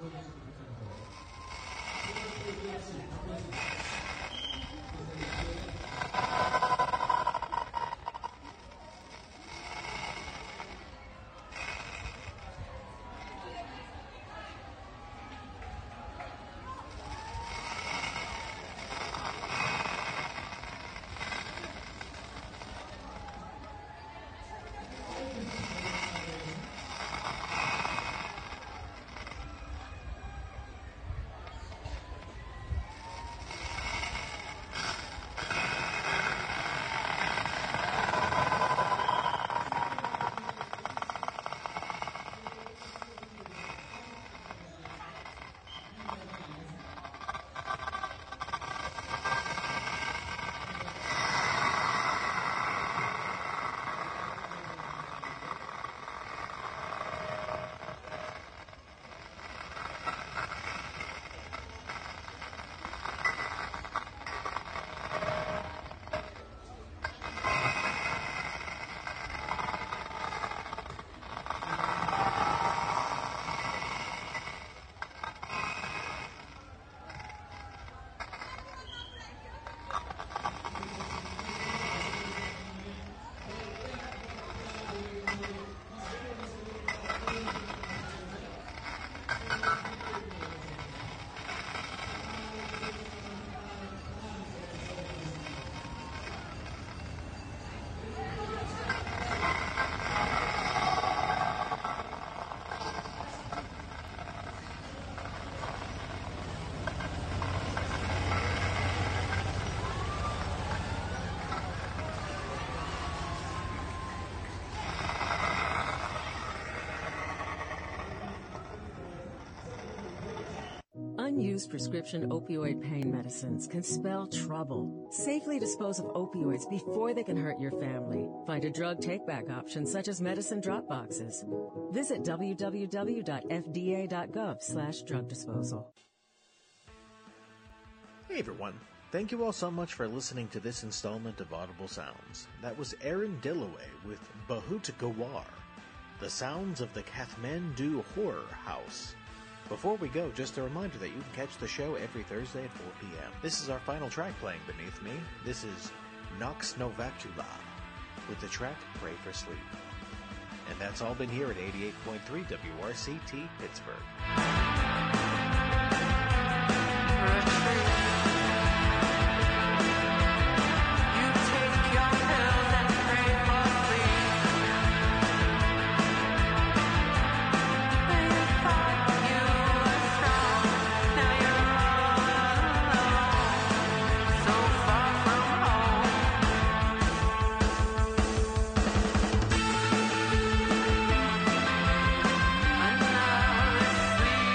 Unused prescription opioid pain medicines can spell trouble. Safely dispose of opioids before they can hurt your family. Find a drug take-back option such as medicine drop boxes. Visit www.fda.gov/drug disposal. Hey everyone. Thank you all so much for listening to this installment of Audible Sounds. That was Aaron Dilloway with Bahut Gawar, the sounds of the Kathmandu Horror House. Before we go, just a reminder that you can catch the show every Thursday at 4 p.m. This is our final track playing beneath me. This is Nox Novacula with the track Pray for Sleep. And that's all been here at 88.3 WRCT Pittsburgh. Sleep.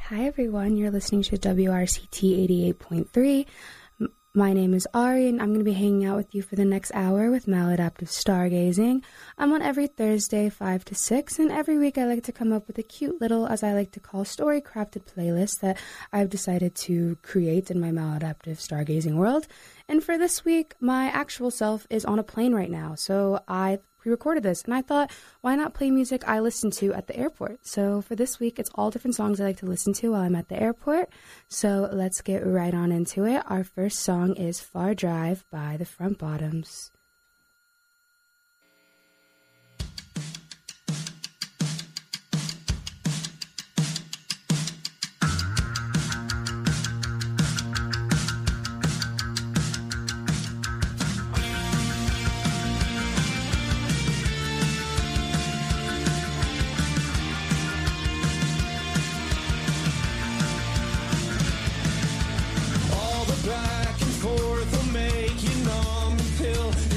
Hi everyone, you're listening to WRCT 88.3. My name is Ari, and I'm going to be hanging out with you for the next hour with Maladaptive Stargazing. I'm on every Thursday, 5 to 6, and every week I like to come up with a cute little, as I like to call, story-crafted playlist that I've decided to create in my Maladaptive Stargazing world. And for this week, my actual self is on a plane right now, so I pre-recorded this, and I thought, why not play music I listen to at the airport? So for this week, it's all different songs I like to listen to while I'm at the airport. So let's get right on into it. Our first song is Far Drive by the Front Bottoms. Back and forth will make you numb until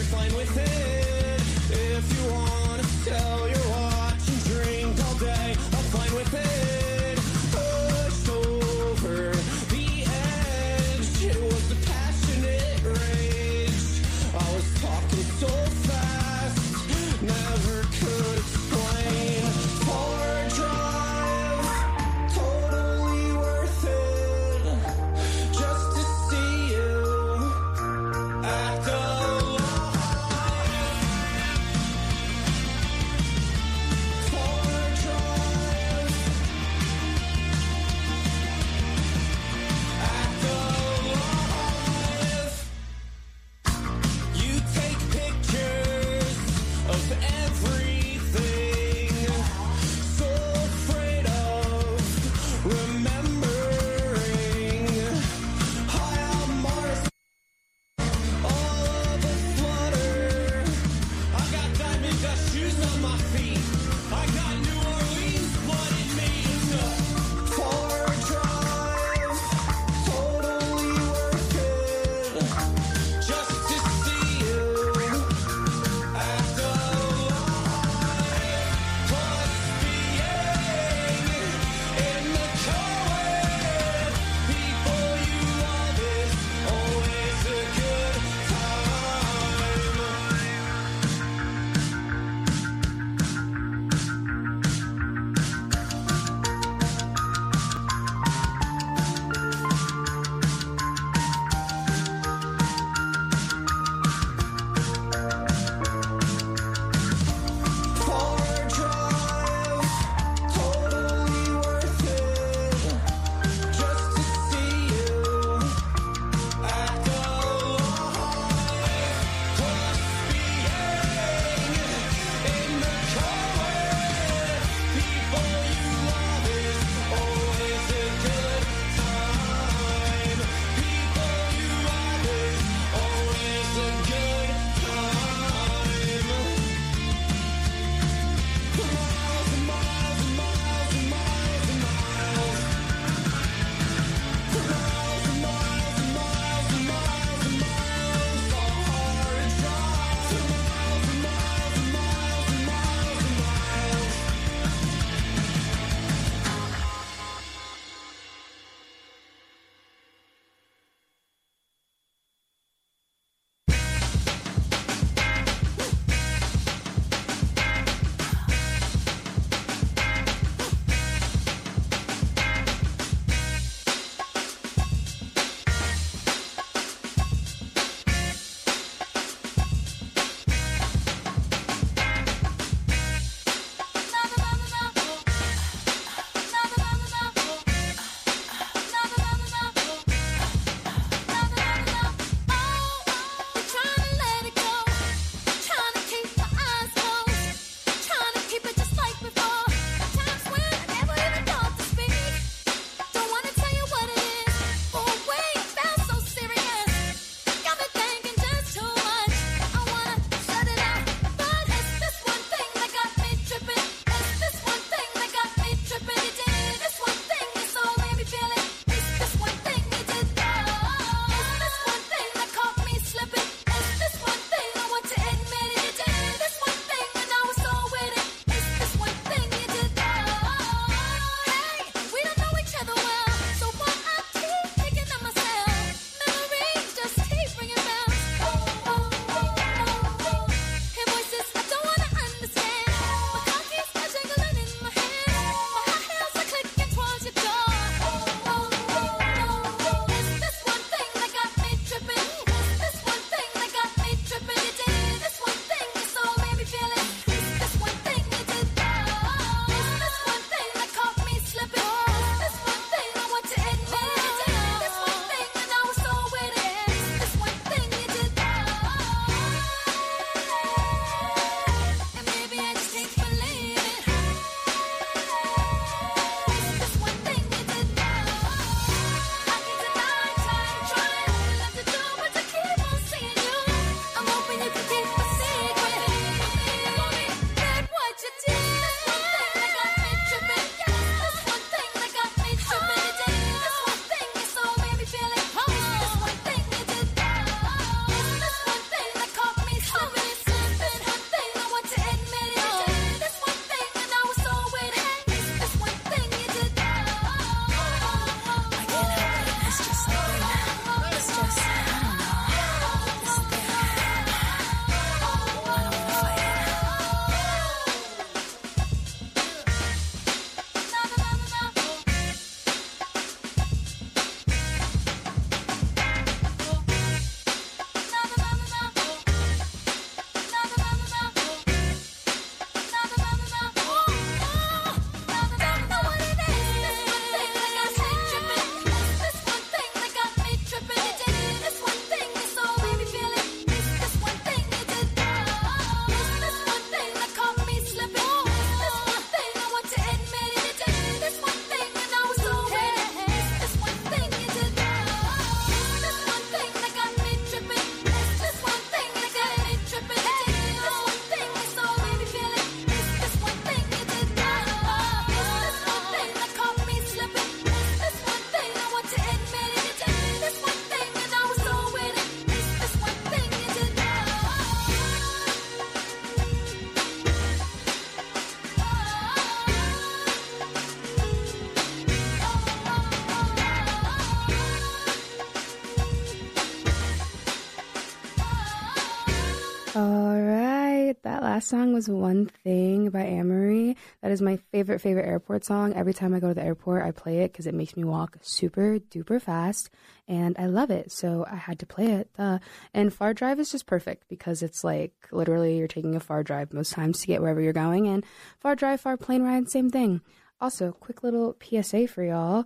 that last song was One Thing by Anne-Marie. That is my favorite airport song. Every time I go to the airport, I play it because it makes me walk super duper fast, and I love it. So I had to play it. And Far Drive is just perfect because it's like literally you're taking a far drive most times to get wherever you're going, and far drive, far plane ride, same thing. Also, quick little PSA for y'all.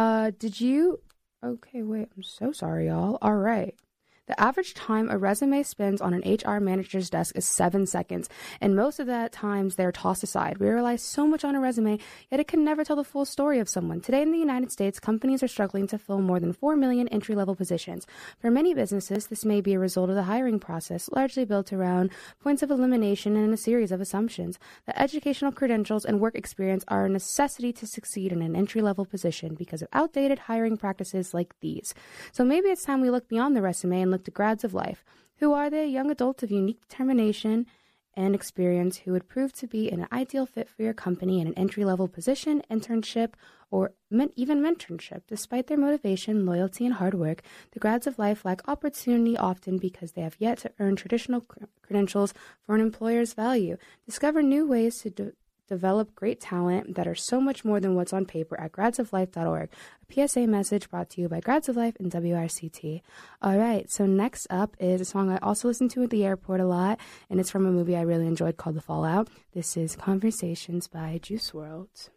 Okay, wait, I'm so sorry, y'all. All right. The average time a resume spends on an HR manager's desk is 7 seconds, and most of that times they're tossed aside. We rely so much on a resume, yet it can never tell the full story of someone. Today in the United States, companies are struggling to fill more than 4 million entry-level positions. For many businesses, this may be a result of the hiring process, largely built around points of elimination and a series of assumptions. The educational credentials and work experience are a necessity to succeed in an entry-level position because of outdated hiring practices like these. So maybe it's time we look beyond the resume and look to grads of life. Who are they? Young adults of unique determination and experience who would prove to be an ideal fit for your company in an entry-level position, internship, or even mentorship. Despite their motivation, loyalty, and hard work, the grads of life lack opportunity often because they have yet to earn traditional credentials for an employer's value. Discover new ways to develop great talent that are so much more than what's on paper at gradsoflife.org. A PSA message brought to you by Grads of Life and WRCT. All right, so next up is a song I also listen to at the airport a lot, and it's from a movie I really enjoyed called The Fallout. This is Conversations by Juice WRLD.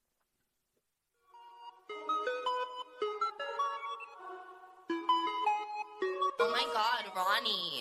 Oh my God, Ronnie.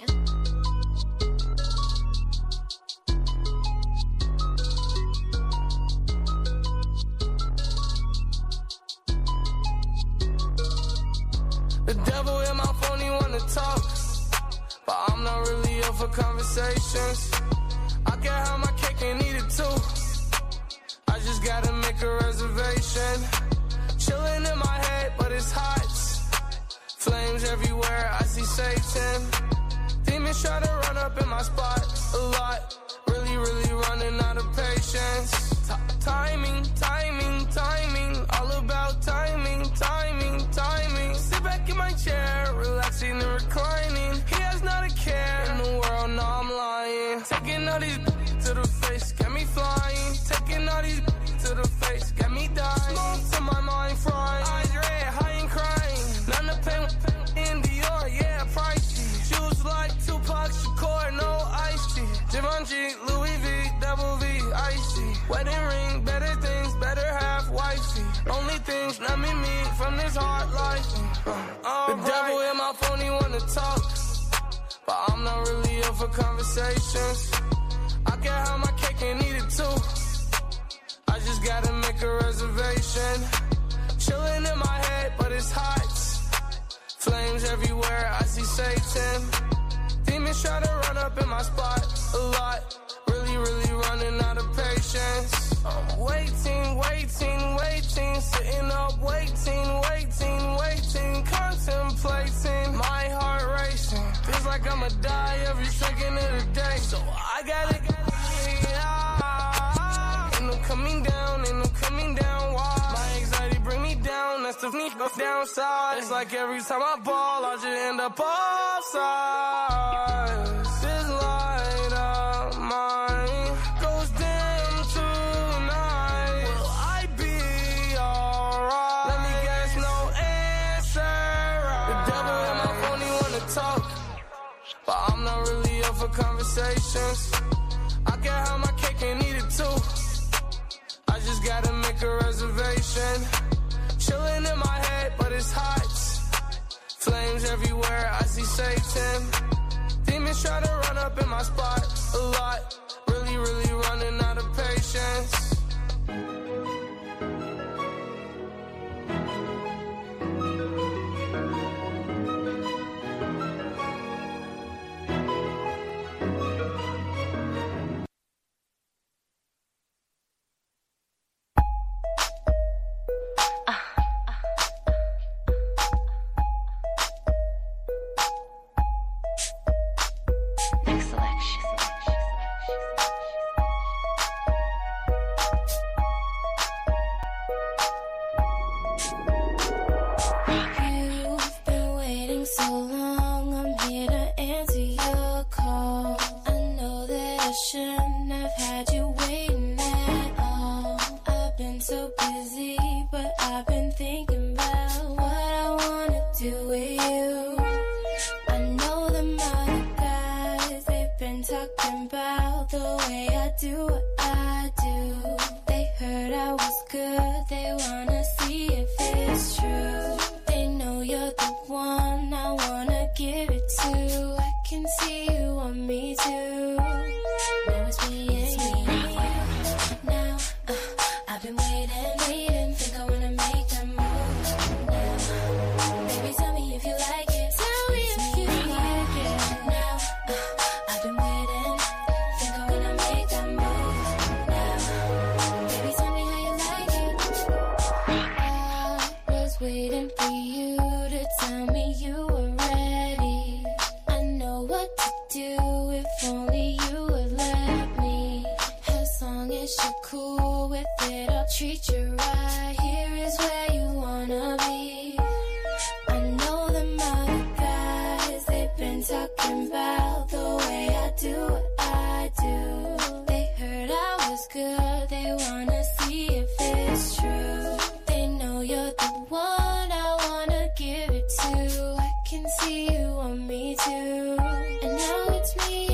The devil in my phone, he wanna talk, but I'm not really up for conversations. I can have my cake and eat it too. I just gotta make a reservation. Chilling in my head, but it's hot. Flames everywhere, I see Satan. Demons try to run up in my spot a lot. Really running out of patience. Timing, all about timing. Sit back in my chair, relaxing and reclining. He has not a care in the world, no, I'm lying. Taking all these to the face, got me flying. Taking all these to the face, got me dying. Smoke to my mind frying. Eyes red, high and crying. None of pain in Dior, yeah, pricey. Shoes like Tupac Shakur, no iced tea. Givenchy, Louis V, double V, icy. Wedding ring, better things, better half wifey. Only things let me meet from this hard life. The devil in my phone, he wanna talk, but I'm not really up for conversations. I can have my cake and eat it too. I just gotta make a reservation. Chilling in my head, but it's hot. Flames everywhere, I see Satan. Demons try to run up in my spot a lot. Really running out of patience. I'm waiting. Sitting up, waiting. Contemplating, my heart racing. Feels like I'ma die every second of the day. So I gotta get out. Ain't no coming down, why? My anxiety bring me down, that's the downside. It's like every time I ball, I just end up offside. This light of mine goes dim tonight. Will I be alright? Let me guess, no answer right. The devil in my phone, he wanna talk, but I'm not really up for conversations. I can have my cake and eat it too. I just gotta make a reservation. Chilling in my head, but it's hot. Flames everywhere, I see Satan. Demons try to run up in my spot a lot. Really running out of patience. you to tell me you were ready. I know what to do if only you would let me. As long as you're cool with it, I'll treat you right. Here is where you wanna be. I know them other guys, they've been talking about the way I do what I do. They heard I was good, they wanna see if it's true. They know you're the one I wanna give it to. I can see you want me too. And now it's me.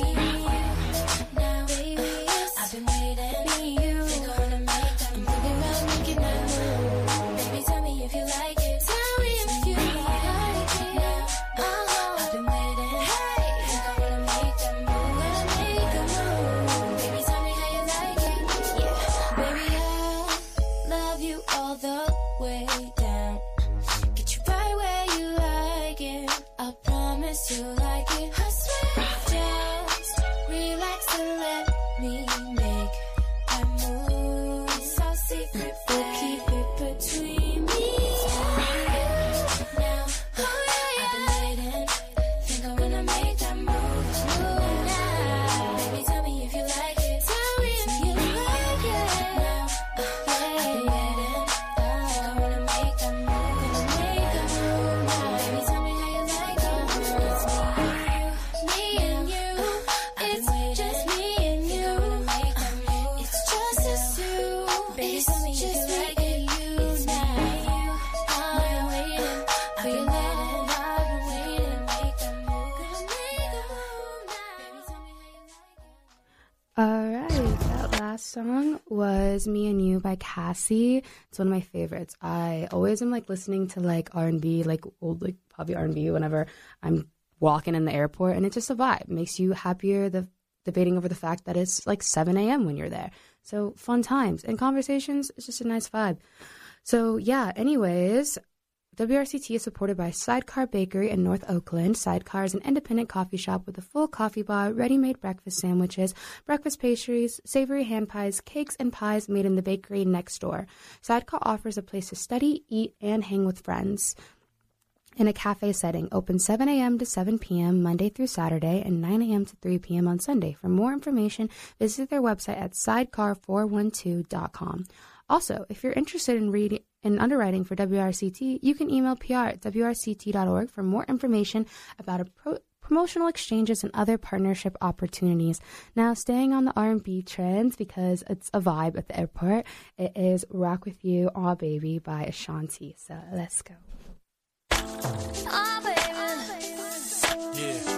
Now, baby, I've been waiting. Me, you. Think I wanna make that move. I'm thinking about making that move. Baby, tell me if you like it. Tell me if you like it. Now, I've been waiting. Hey, think I wanna make that move. Make a move. Baby, tell me how you like it. Yeah, baby, I love you all the way down. Get you right where you like it. I promise you like it. I swear, just relax and let me make that move. It's all secret, but keep it between me and you. Now, I've been waiting. Think I wanna make that move now. Baby, tell me if you like it. Tell me if you like it. Now, I've been waiting. Think I wanna make that move. Make that move now. Baby, tell me how you like it. It's me and you. It's just me and you. It's just us two. Baby, tell me if you like it. You now. I'm waiting for your love. I've been waiting to make that move. Gonna make a move now. Baby, tell me how you like it. Alright, that last song was Me and You by Cassie. It's one of my favorites. I always am like listening to like R&B, like old like poppy R&B whenever I'm walking in the airport, and it's just a vibe. It makes you happier, debating over the fact that it's like 7 a.m. when you're there. So fun times and conversations, it's just a nice vibe. So yeah, anyways, WRCT is supported by Sidecar Bakery in North Oakland. Sidecar is an independent coffee shop with a full coffee bar, ready-made breakfast sandwiches, breakfast pastries, savory hand pies, cakes, and pies made in the bakery next door. Sidecar offers a place to study, eat, and hang with friends in a cafe setting, open 7 a.m. to 7 p.m. Monday through Saturday and 9 a.m. to 3 p.m. on Sunday. For more information, visit their website at sidecar412.com. Also, if you're interested in underwriting for WRCT, you can email pr@wrct.org for more information about promotional exchanges and other partnership opportunities. Now, staying on the R&B trends because it's a vibe at the airport, it is Rock With You, Aw Baby by Ashanti. So let's go. Oh, baby. Yeah,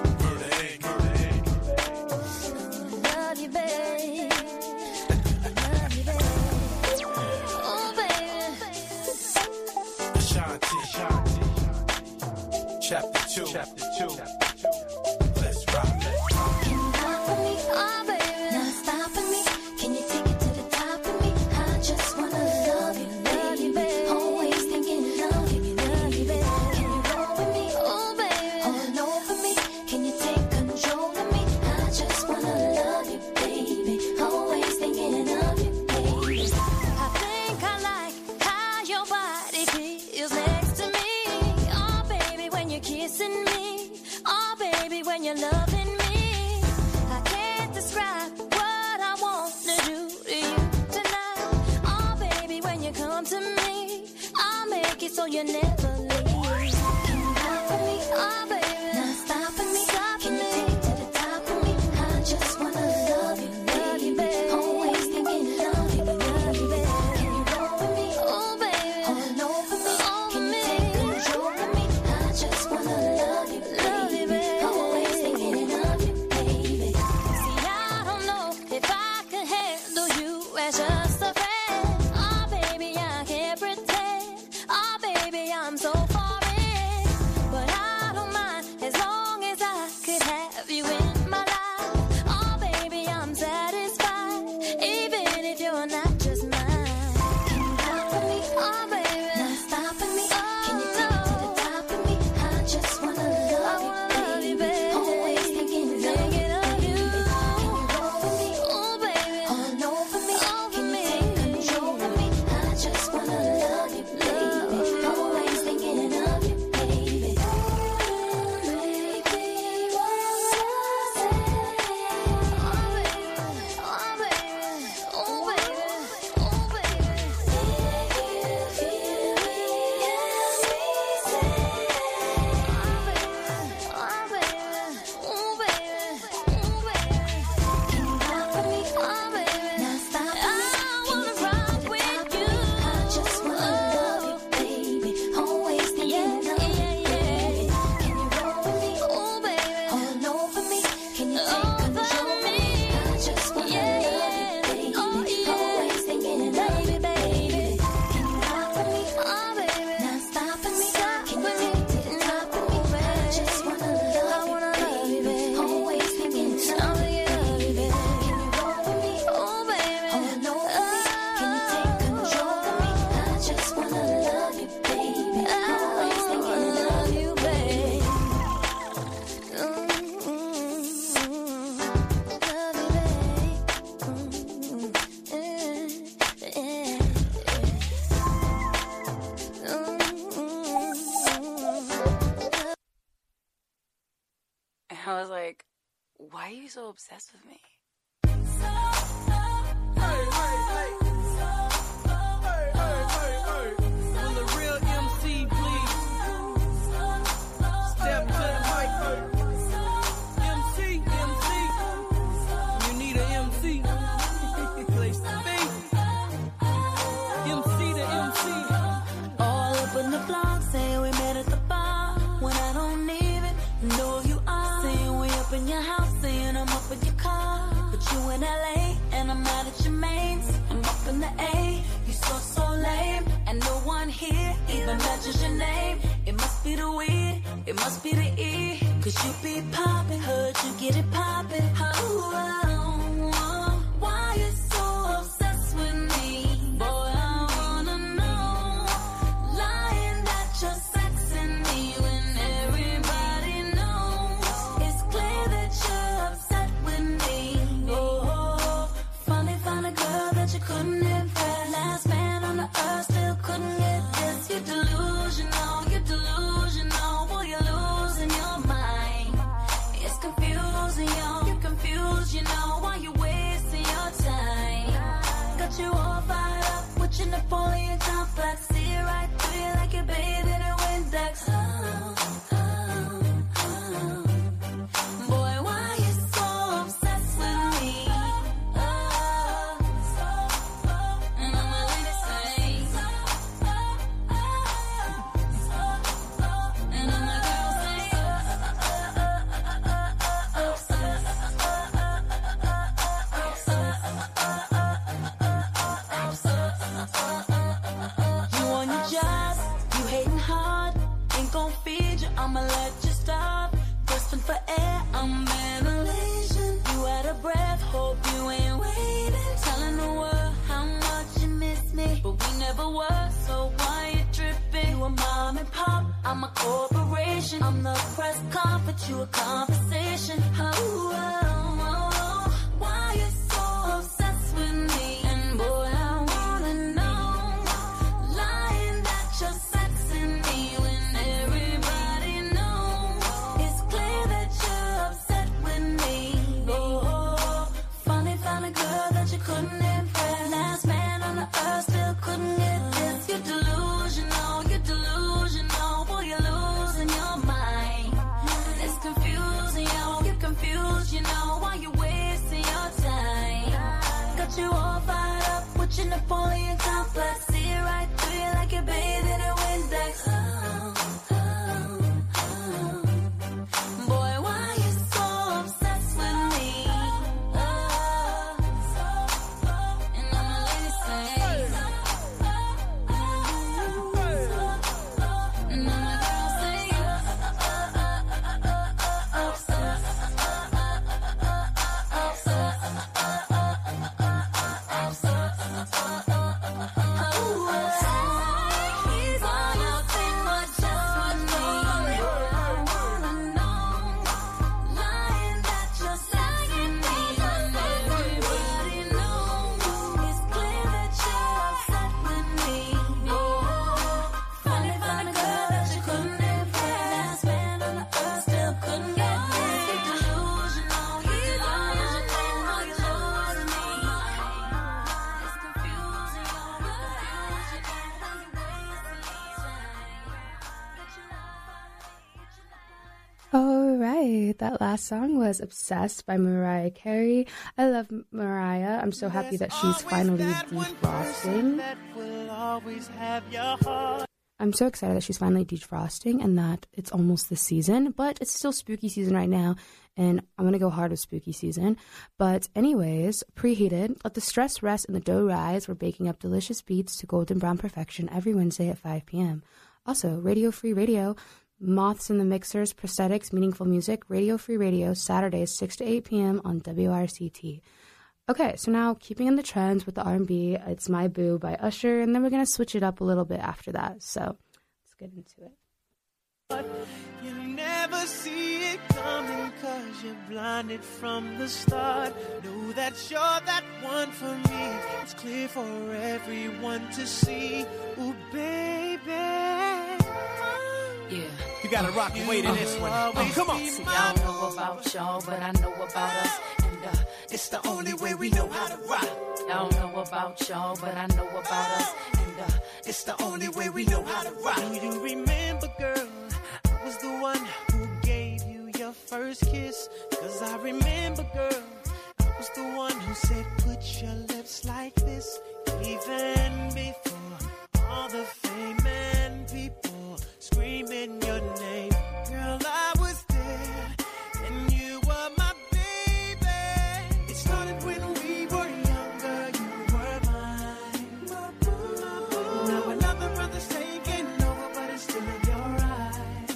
Love you, babe. Love you, babe. Oh, baby. Ashanti. Chapter 2. Let's rock. Can you rock for me? Oh, baby. Now stop for me. Can you take it to the top of me? I just wanna love you, babe. Always thinking love you, babe. Can you roll with me? Oh, baby. All over me. Can you take control of me? I just wanna love you, baby. Always thinking of you, baby. I think I like how your body feels next to me. Oh, baby, when you're kissing me. Oh, baby, when you're loving me. I can't describe what I want to do to you tonight. Oh, baby, when you come to me, I'll make it so you never leave. Can you rock for me? Oh, baby. Now stop for me. Can you take it to the top of me? I just wanna love you, baby. Always thinking love you, baby. Can you roll with me? Oh, baby. All over me. Can you take control of me? I just wanna love you, baby. Always thinking of you, baby. See, I don't know if I could handle you as just a friend. Oh, baby, I can't pretend. Oh, baby, I'm so Why are you so obsessed with me? Will the real MC please step to the mic? MC, you need an MC. Place to be. MC to MC. All up in the blog saying we met at the bar when I don't even know who you are. Saying we up in your house, saying I'm up in your car, but you in LA and I'm out at your mains. I'm up in the A, you so lame, and no one here even mentions your name. It must be the weed, it must be the E, 'cause you be poppin', heard you get it poppin'. Why you so obsessed with me? Boy, I wanna know. Lying that you're sexing me when everybody knows. It's clear that you're upset with me. Oh, finally found a girl that you couldn't impress. Last man on the earth still couldn't get this. You're delusional, boy, you're losing your mind. It's confusing, you're confused, you know why you wasting your time. Got you all fired up with your Napoleon complex. See it right through you like you're bathed in a Windex. Boy, why you so obsessed with me? And I'ma let it say, and I'm a girl say, you on your job, you hating hard, ain't gon' feed you, I'ma let you stop. Gasping for air, I'm ventilation. You out of breath, hope you ain't waiting. Telling the world how much you miss me, but we never were, so why you tripping? You a mom and pop, I'm a corporation. I'm the press conference, you a conversation. Why you so obsessed with me? And boy, I wanna know. Lying that you're sexing me when everybody knows. It's clear that you're upset with me. Oh, finally found a girl that you couldn't impress. Last man on the earth still couldn't get this. You're delusional, boy, you're losing your mind. It's confusing, you're confused, you know why you wasting your time. Got you all fired up with your Napoleon complex. See it right through you like you're bathed in a Windex. Boy, why you so obsessed with me? And I'ma let it say, and I'm a girl say, he's all your thing, but just with me. I wanna know. Lying that you're sexing me when everybody knows. It's clear that you're upset with me. Oh, finally found a girl that you couldn't impress. Last man on the earth still couldn't get this. You're delusional, you're losing me. It's confusing, All right, that last song was Obsessed by Mariah Carey. I love Mariah. I'm so happy that she's finally defrosting. I'm so excited that she's finally defrosting and that it's almost the season, but it's still spooky season right now, and I'm going to go hard with spooky season. But anyways, preheated, let the stress rest and the dough rise. We're baking up delicious beats to golden brown perfection every Wednesday at 5 p.m. Also, Radio Free Radio, Moths in the Mixers, Prosthetics, Meaningful Music, Radio Free Radio, Saturdays 6 to 8 p.m. on WRCT. Okay, so now keeping in the trends with the R&B, it's My Boo by Usher, and then we're going to switch it up a little bit after that. So let's get into it. You never see it coming 'cause you're blinded from the start. Know that you're that one for me. It's clear for everyone to see. Ooh, baby. Yeah. You gotta rock and wait in this one. Come on. See, I don't know about y'all, but I know about us. And it's the only way we know how to rock. I don't know about y'all, but I know about us. And it's the only way we know how to rock. Do you remember, girl, I was the one who gave you your first kiss? Cause I remember, girl, I was the one who said put your lips like this. Even before all the fame and people screaming your name. Girl, I was there and you were my baby. It started when we were younger, you were mine. Now another brother's taking over, but it's still in your eyes.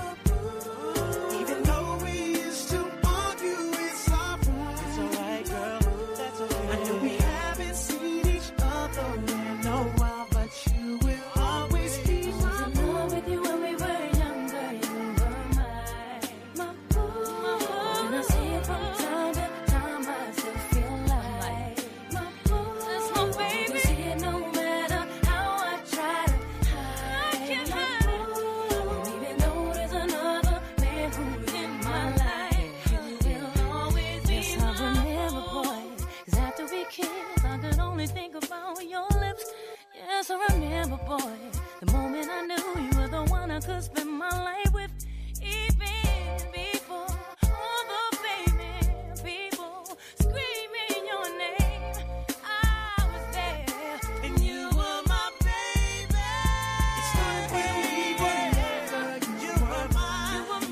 Even though we used to argue, it's alright. It's alright, girl, that's okay. I know we haven't seen each other in a while, but you will always be I was in love with you when we were younger, you were mine. And I see it from time to time, I still feel like that's my baby. You see it no matter how I try to hide. I can't hide it. And even though there's another man who's in my life, you will always be mine. Yes, I remember, boy, 'cause after we kissed, I could only think about your lips. Yes, I remember, boy, the moment I knew you were the one I could spend my life with. Even before all the famous people screaming your name, I was there, and you were my baby. It started when we were younger, you were mine. you were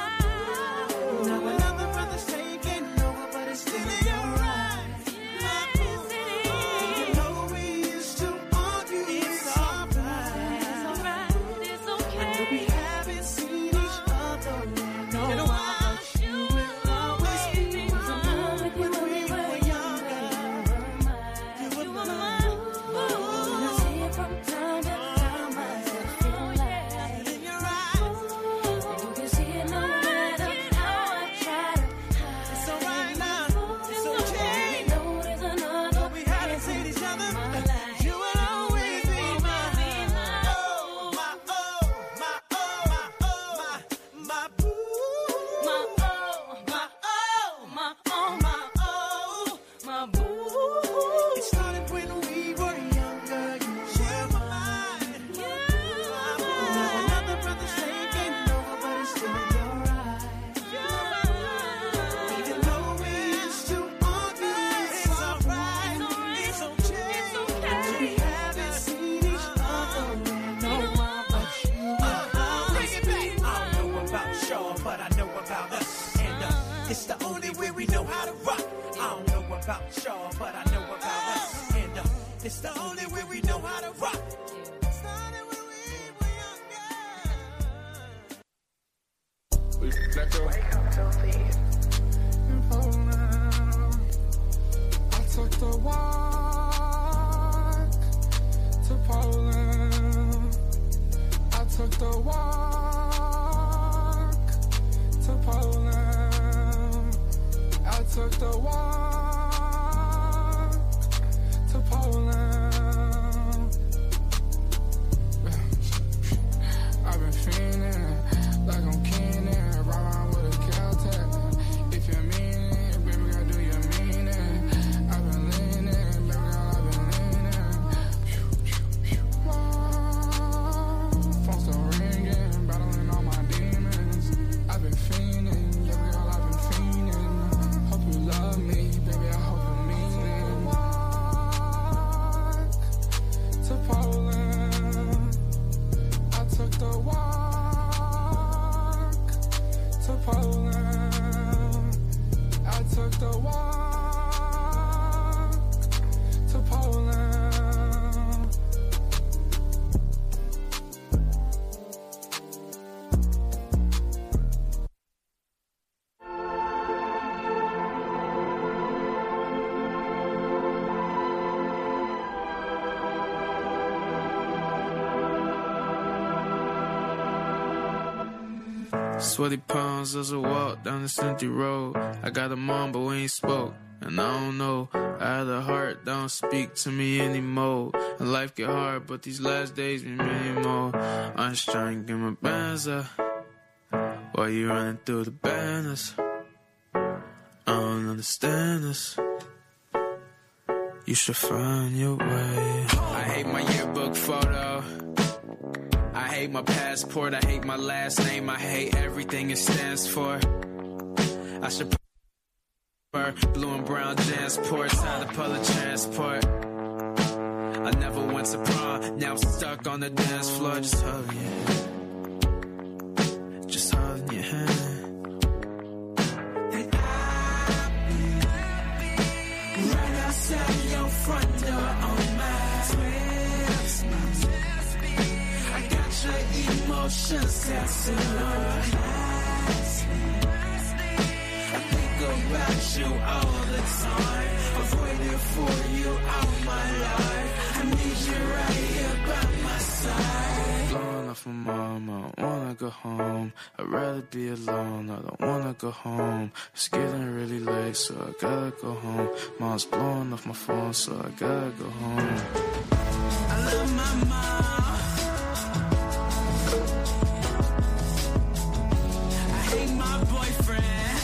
mine. Now another brother's taking over, but it's still in your eyes. Yes, it Even is. though we used to argue, it's alright. It's alright, it's okay. I know we haven't seen each other in a while, but you will always be I was in love with you when we were younger, you were mine. And I see it from time to time, I still feel like in your eyes. and you can see it no matter how I try to hide. It's alright now. It's okay. Even though there's another We haven't seen each other. my life. You will always be mine. Oh, my oh, my oh, my oh, my boo. My oh, my oh, my oh, my oh, my boo. It started when we were younger. You were mine. Now another brother's taking over, but it's still in your eyes. Even though we used to argue, it's alright. It's okay. We haven't seen each other in a while, but you will always be mine. I don't know about y'all, but I know about us. And it's the only way we know how to rock. I don't know about y'all, but I know about us. And it's the only way we know how to rock. Started when we were younger. I took the walk to Poland. I took the walk to Poland. I took the walk to Poland. I've been feeling like I'm Keenan, ride around with a Caltech. If you mean it, baby girl, do you mean it? I've been leaning, baby girl, I've been leaning. Phone still ringing, battling all my demons. I've been fiending, baby girl, I've been fiending. Hope you love me, baby, I hope you mean it. To Poland, I took the walk to Poland. I took the walk to Poland. Sweaty palms as I walk down the empty road. I got them on, but we ain't spoke. And I don't know, I had a heart, don't speak to me anymore. And life get hard, but these last days be many more. I'm just trying to get my bands up. Why you running through the banners? I don't understand this. You should find your way. I hate my yearbook photo. I hate my passport. I hate my last name. I hate everything it stands for. I should blue and brown Jansport, time to public transport. I never went to prom, now I'm stuck on the dance floor. Just holding your hand, just holding your hand. And I'll be right outside your front door on my twist. I got your emotions tattooed on your hands. About you all the time. I've waited for you all my life. I need you right here by my side. Blowing off my mom, I don't wanna go home. I'd rather be alone, I don't wanna go home. It's getting really late, so I gotta go home. Mom's blowing off my phone, so I gotta go home. I love my mom. I hate my boyfriend.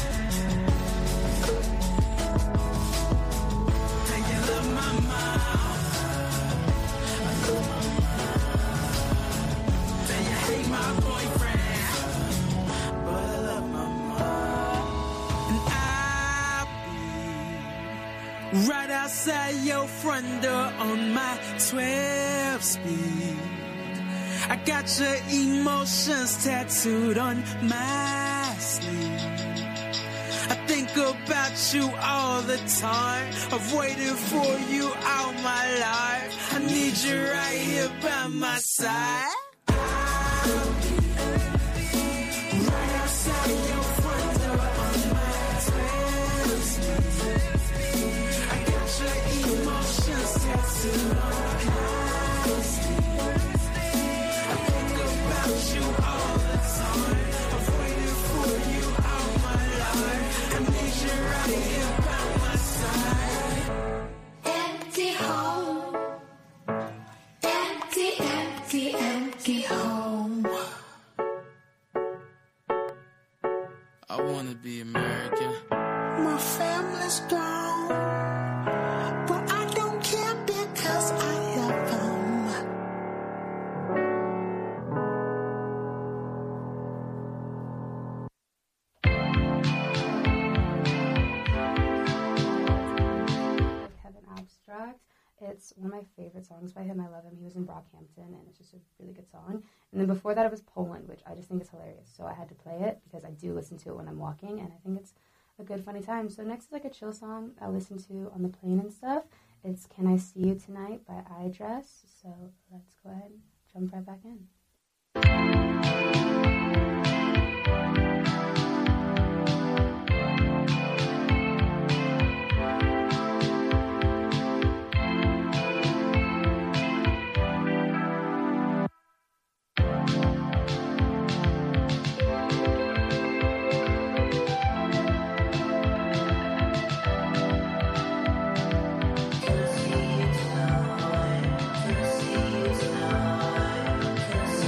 Right outside your front door on my 12-speed. I got your emotions tattooed on my sleeve. I think about you all the time. I've waited for you all my life. I need you right here by my side. I'll be right outside your front door on my 12-speed. Emotions tattooed on my sleeve. I think about you all the time. I've waited for you all my life. I need you right here by my side. Empty home. Empty, empty, empty home. I wanna be American. My family's gone, but I don't care because I love them. Kevin Abstract. It's one of my favorite songs by him. I love him. He was in Brockhampton, and it's just a really good song. And then before that, it was Poland, which I just think is hilarious. So I had to play it because I do listen to it when I'm walking, and I think it's a good, funny time. So next is like a chill song I listen to on the plane and stuff. It's Can I See You Tonight by iDress. So let's go ahead and jump right back in. Can I see you tonight?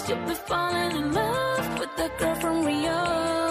you'll be falling in love with the girl from Rio.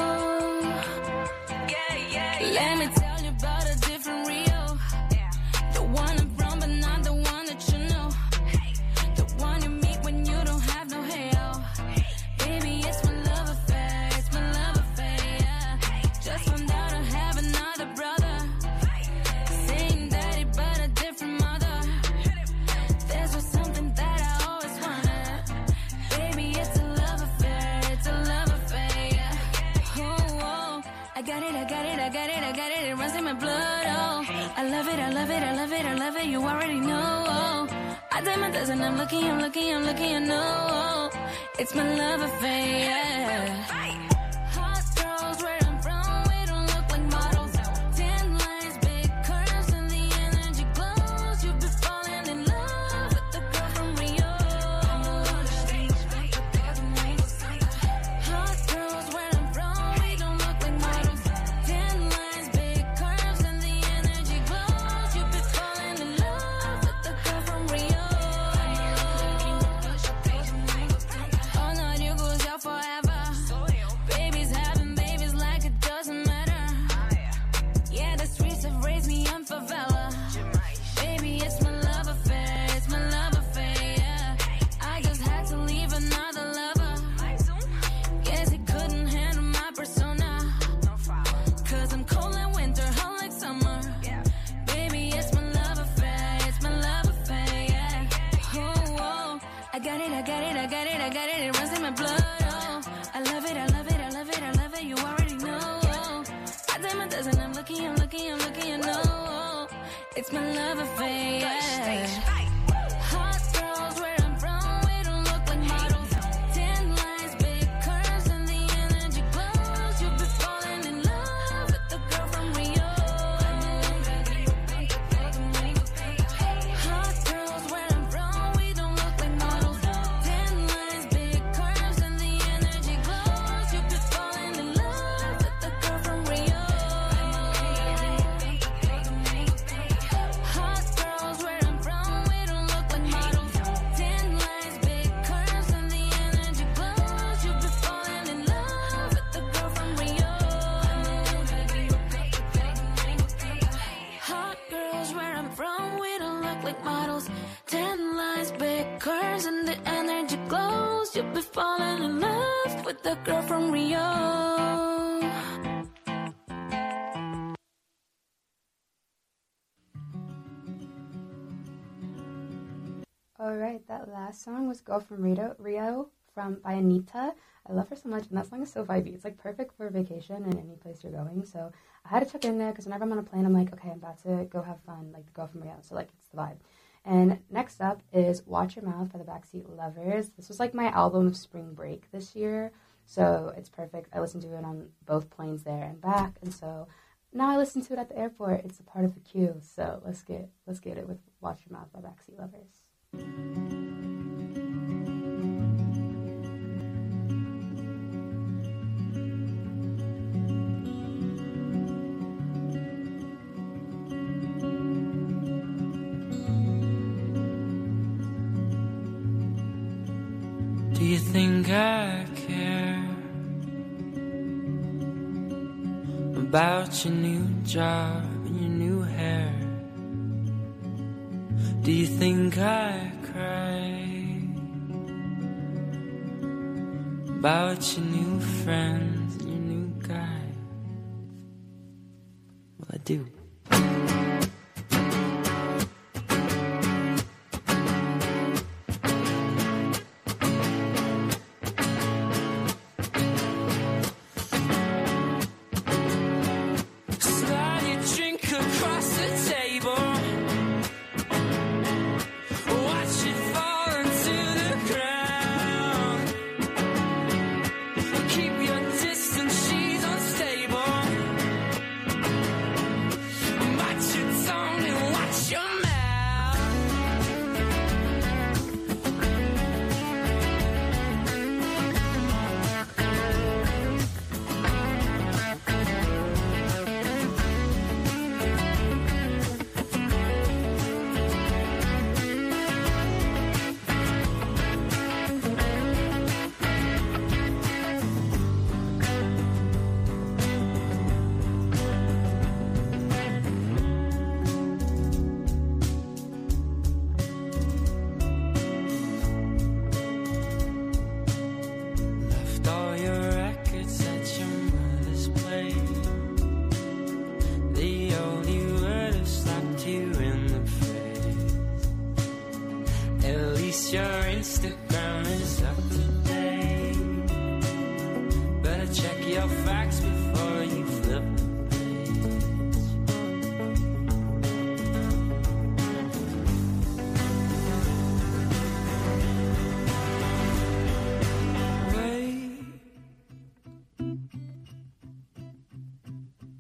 Let me tell you about a different Rio. The one I'm from, but not the one that you know. The one you meet when you don't have no hell. Baby, it's my love affair, it's my love affair, yeah. Just found out I have another brother. Same daddy, but a different mother. This was something that I always wanted. Baby, it's a love affair, it's a love affair, yeah. Oh, oh. I got it, I got it, I got it, I got it, it runs in my blood, oh. I love it, I love it, I love it, I love it, you already know, oh. I did my dozen, I'm looking, I'm looking, I'm looking, I know, oh. It's my love affair, yeah. Hot girls where I'm from, we don't look like models. Tan lines, big curves, and the energy glows. You'll be falling in love with the girl from Rio. Hot girls where I'm from, we don't look like models. Tan lines, big curves, and the energy glows. You'll be falling in love with the girl from Rio. Oh no, you goes out forever. Babies having babies like it doesn't matter. Yeah, the streets have raised me in favela. Baby, it's my love affair, it's my love affair, yeah. I just had to leave another lover. Guess he couldn't handle my persona. Cause I'm cold like winter, hot like summer. Baby, it's my love affair, it's my love affair, yeah. Oh, oh. I got it, I got it, I got it, I got it, it runs in my blood, oh. I love it, I love it, I love it, I love it, you already know, oh. I did my dozen, I'm looking, I'm looking, I'm looking, I know, oh. It's my love affair, yeah. Hot girls where I'm from, we don't look like models. Tan lines, big curves, and the energy glows. You'll be falling in love with the girl from Rio. Hot girls where I'm from, we don't look like models. Tan lines, big curves, and the energy glows. You'll be falling in love with the girl from Rio. Hot girls where I'm from, we don't look like models. Tan lines, big curves, and the energy glows. You'll be falling in love with the girl from Rio. Hot girls where I'm from, we don't look like models. Tan lines, big curves, and the energy glows. You'll be falling in love with the girl from Rio. Alright, that last song was Girl from Rio by Anita. I love her so much, and that song is so vibey. It's like perfect for vacation and any place you're going. So I had to chuck it in there because whenever I'm on a plane, I'm like, okay, I'm about to go have fun, like the Girl from Rio. So like it's the vibe. And next up is Watch Your Mouth by the Backseat Lovers. This was like my album of spring break this year, so it's perfect. I listened to it on both planes there and back, and so now I listen to it at the airport. It's a part of the queue. So let's get it with Watch Your Mouth by Backseat Lovers. Do you think I care about your new job and your new hair? Do you think I cry about your new friends and your new guy? Well, I do.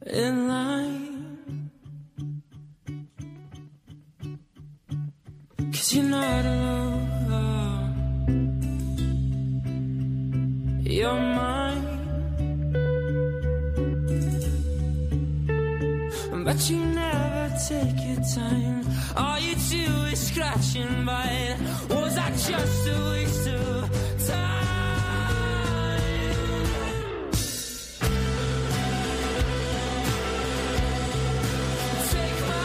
in line. 'Cause you're not alone, you're mine. But you never take your time. All you do is scratch and bite. Was that just a waste of time? Take my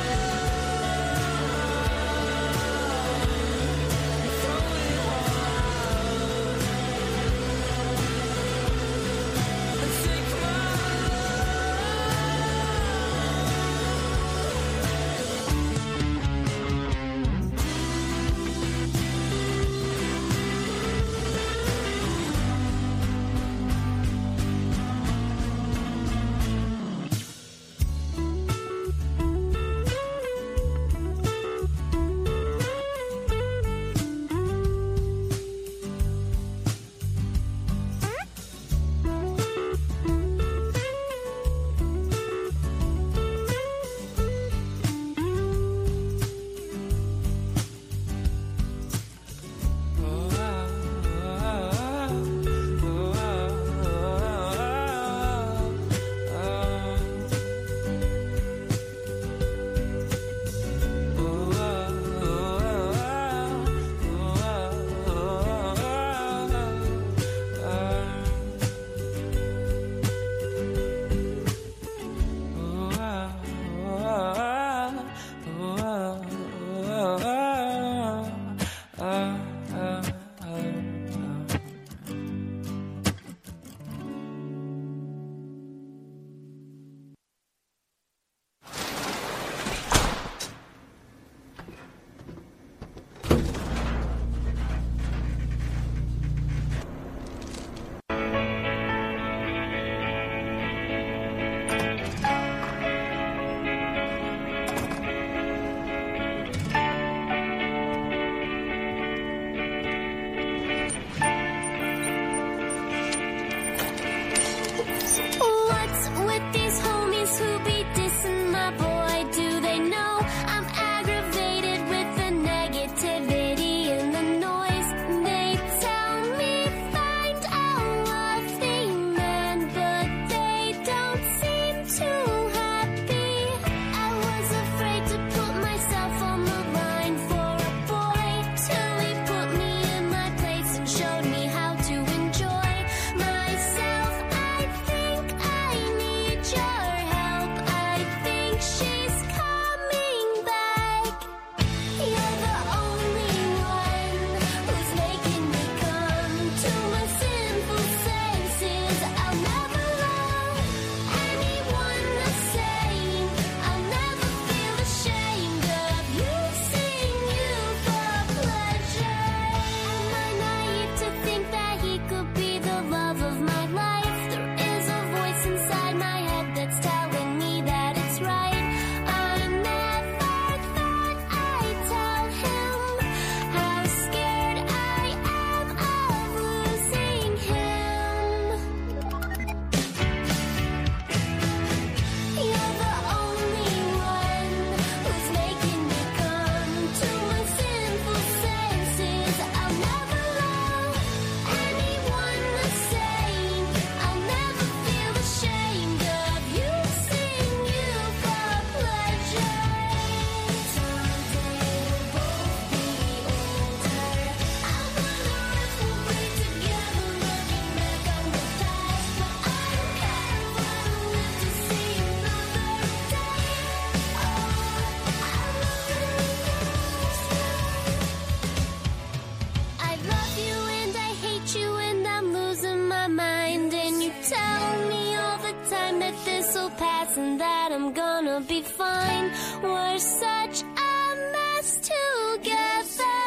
and that I'm gonna be fine. We're such a mess together.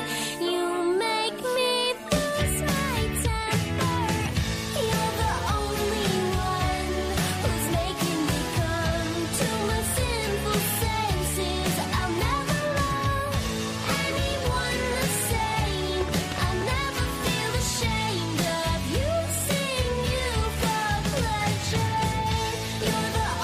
You make me lose my temper. You're the only one who's making me come to my sinful senses. I'll never love anyone the same. I'll never feel ashamed of using you for pleasure. You're the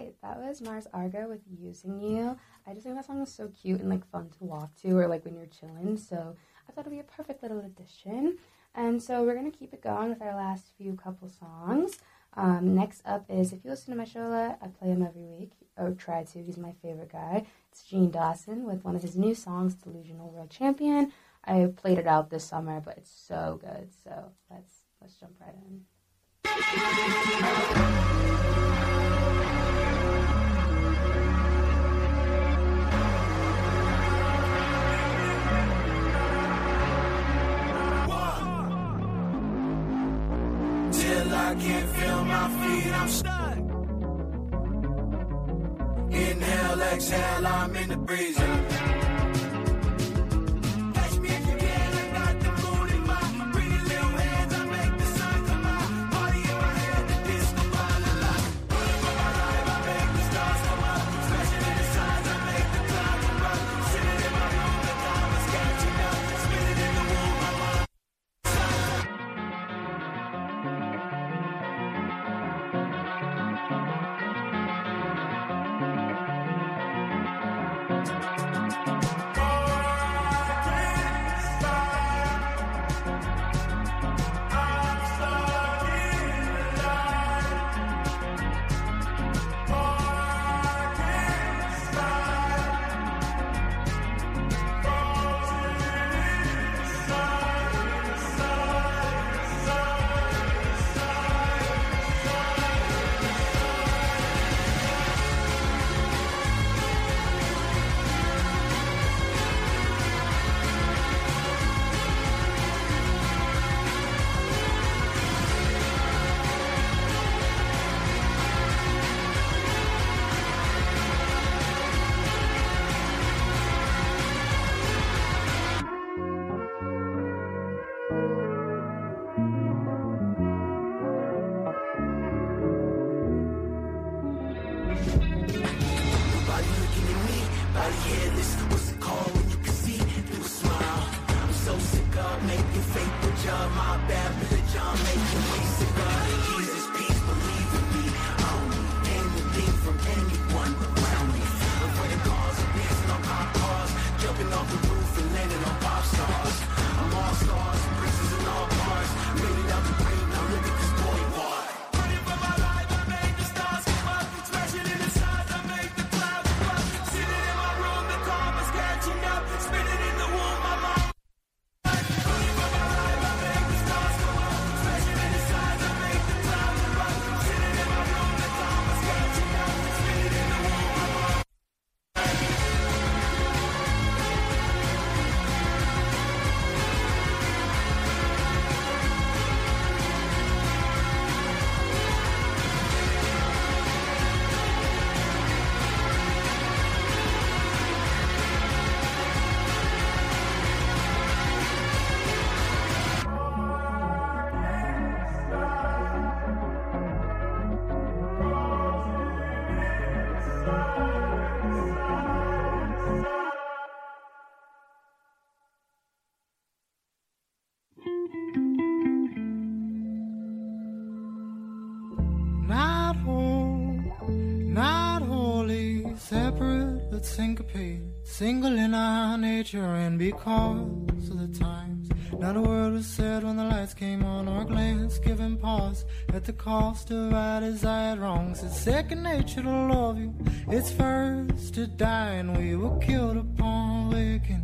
Hi, that was Mars Argo with Using You. I just think that song is so cute and like fun to walk to or like when you're chilling, so I thought it'd be a perfect little addition. And so we're going to keep it going with our last few couple songs. Next up is, if you listen to my show a lot, I play him every week, or try to. He's my favorite guy. It's Gene Dawson with one of his new songs, Delusional World Champion. I played it out this summer, but it's so good. So let's jump right in. Till I can't feel my feet, I'm stuck. Inhale, exhale, I'm in the breeze. Syncopated, single in our nature, and because of the times, not a word was said when the lights came on, or a glance given pause at the cost of our desired wrongs. It's second nature to love you, it's first to die, and we were killed upon waking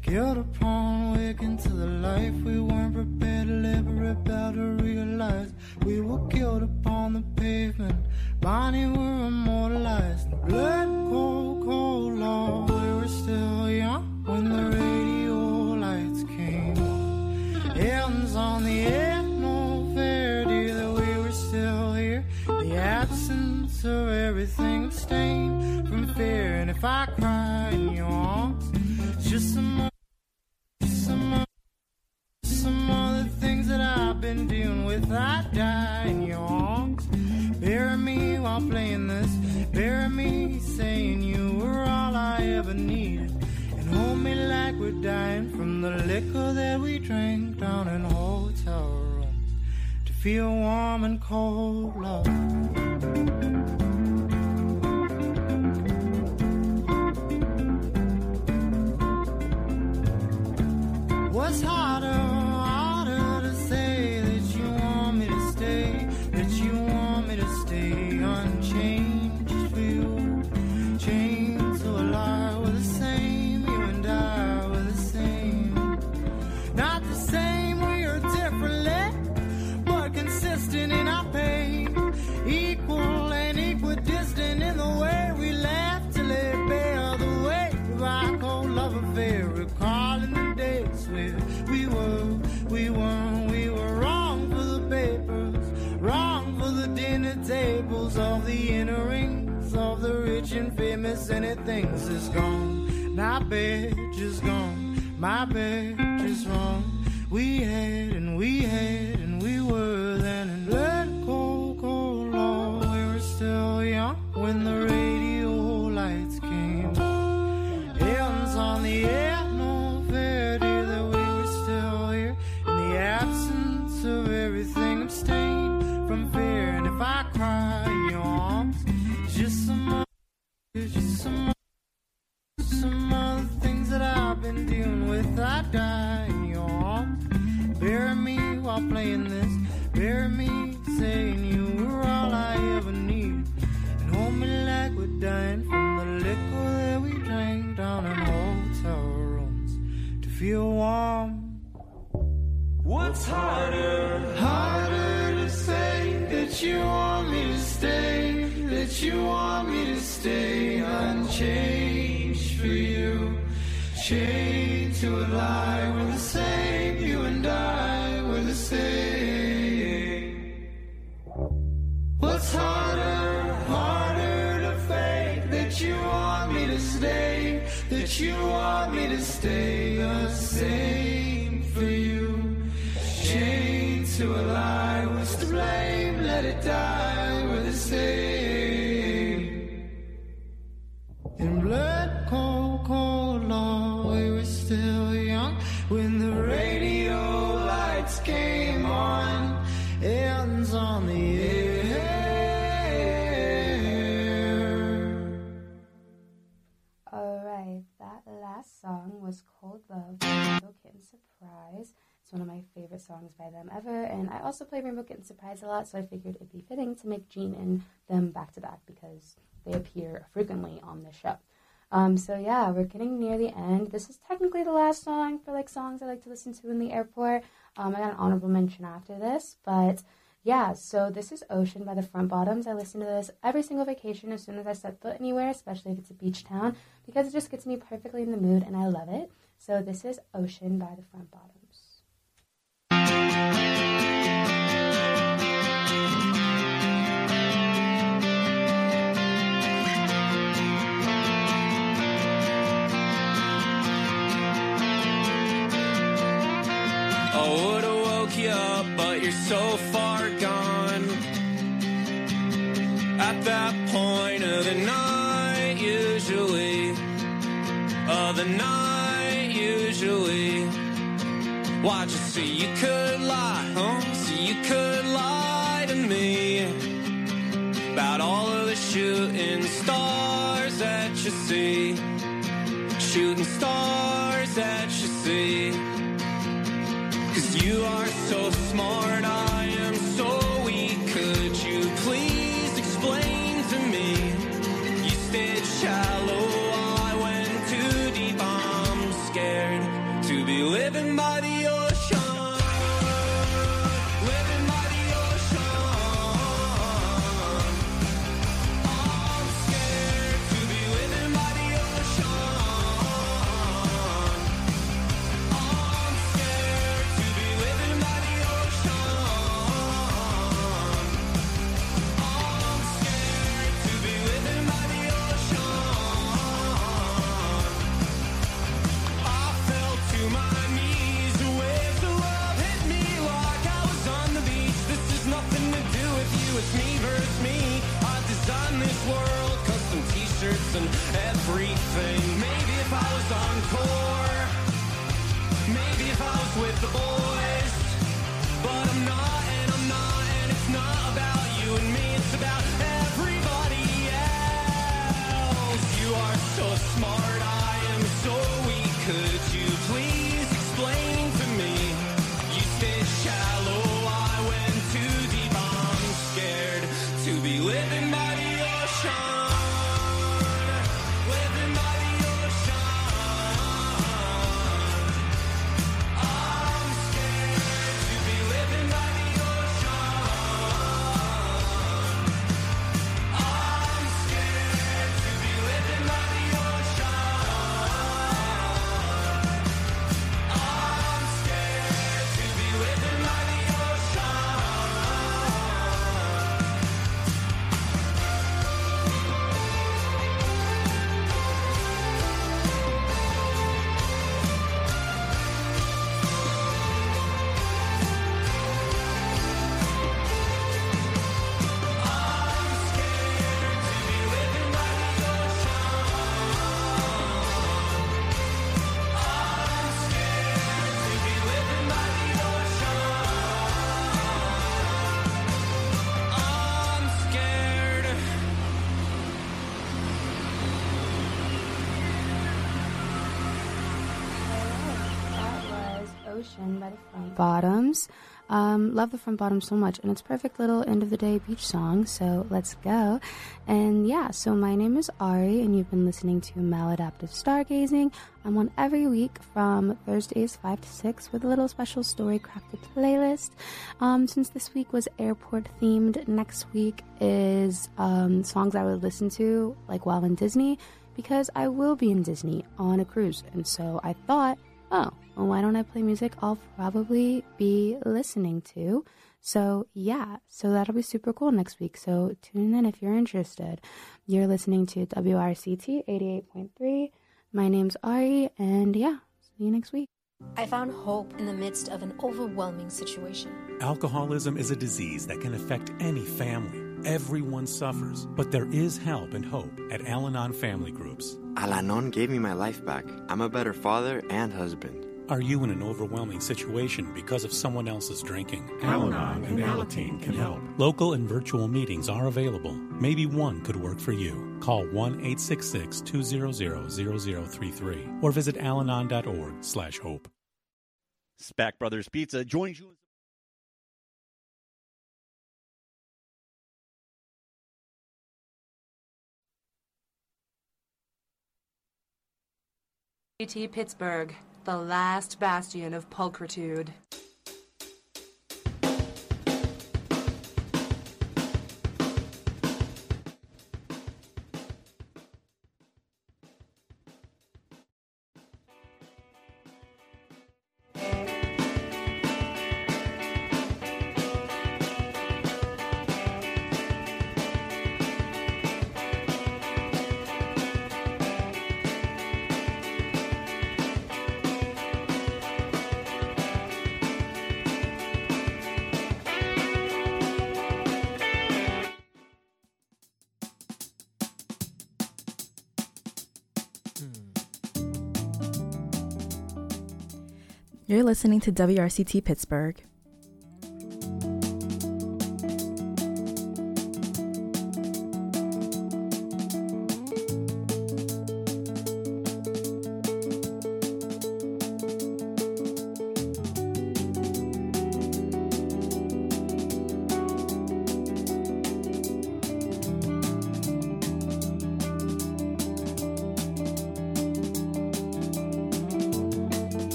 to the life we weren't prepared to live, or about to realize. We were killed upon the pavement, Bonnie were immortalized. Blood cold, cold love, we were still young when the radio lights came on. Heavens on the air, no fair, dear, that we were still here. The absence of everything abstained from fear, and if I cry in your arms, it's just some other things that I've been dealing with. I die in your arms. Bury me while playing this. Bury me saying you were all I ever needed. And hold me like we're dying from the liquor that we drank down in hotel rooms. To feel warm and cold love. What's harder to say that you want me to stay, that you want me to stay unchanged for you, chained to a lie, we're the same, you and I, we're the same. Not the same, we are differently, but consistent in our pain, equal and equidistant in the way we laugh to lay bare the weight of our cold love affair, recalling the days where we were wrong for the papers, wrong for the dinner tables of the inner rings of the rich and famous, anything's is gone. My badge is gone, my badge is wrong. We had and we were then in blood cold, cold law. We were still young when the radio lights came on. Hands on the air, no fair dear that we were still here in the absence of everything abstained from fear. And if I cry in your arms, it's just some other things that I've been dealing with. I die in your arms. Bury me while playing this. Bury me saying you were all I ever need. And hold me like we're dying from the liquor that we drank down in hotel rooms to feel warm. What's harder? Harder to say that you want me to stay, that you want me to stay unchanged for you, chained to a lie. We're the same, you and I, we're the same. What's harder? Harder to fake that you want me to stay, that you want me to stay the same for you, chained to a lie. What's to blame? Let it die. We're the same. In blood cold, cold law, we were still young when the radio lights came on. Hands on the air. Alright, that last song was Cold Love by Rainbow Kitten Surprise. It's one of my favorite songs by them ever, and I also play Rainbow Kitten Surprise a lot, so I figured it'd be fitting to make Gene and them back to back because they appear frequently on this show. So yeah, we're getting near the end. This is technically the last song for like songs I like to listen to in the airport. I got an honorable mention after this, but yeah, so this is Ocean by the Front Bottoms. I listen to this every single vacation as soon as I set foot anywhere, especially if it's a beach town, because it just gets me perfectly in the mood and I love it. So this is Ocean by the Front Bottoms. I would've woke you up, but you're so far gone. At that point of the night, usually. Why, just so you could lie, so you could lie to me about all of the shooting stars that you see. Shooting stars that you see. 'Cause you are so smart, I am so weak. Could you please explain to me? You stayed shallow, I went too deep. I'm scared to be living by the ocean. Living by the ocean. I'm scared to be living by the ocean. I'm scared to be living by the ocean. I'm scared to be living by the ocean. I fell to my knees, the waves of love hit me like I was on the beach. This is nothing to do with you, it's me versus me. I designed this world, custom t-shirts and everything. Maybe if I was on tour, maybe if I was with the boys, but I'm not, and it's not about you and me, it's about everybody else. You are so smart, I am so weak. Could you please explain Ocean by the Front Bottoms. Love the Front Bottoms so much, and it's a perfect little end of the day beach song, so let's go. And yeah, so my name is Ari, and you've been listening to Maladaptive Stargazing. I'm on every week from Thursdays 5 to 6 with a little special story crafted playlist. Since this week was airport themed, next week is songs I would listen to like while in Disney, because I will be in Disney on a cruise, and so I thought, oh, well, why don't I play music I'll probably be listening to? So yeah, so that'll be super cool next week. So tune in if you're interested. You're listening to WRCT 88.3. My name's Ari, and yeah, see you next week. I found hope in the midst of an overwhelming situation. Alcoholism is a disease that can affect any family. Everyone suffers, but there is help and hope at Al-Anon Family Groups. Al-Anon gave me my life back. I'm a better father and husband. Are you in an overwhelming situation because of someone else's drinking? Al-Anon and Alateen can help. Local and virtual meetings are available. Maybe one could work for you. Call 1-866-200-0033 or visit alanon.org/hope. Spack Brothers Pizza joins you. WRCT Pittsburgh, the last bastion of pulchritude. You're listening to WRCT Pittsburgh.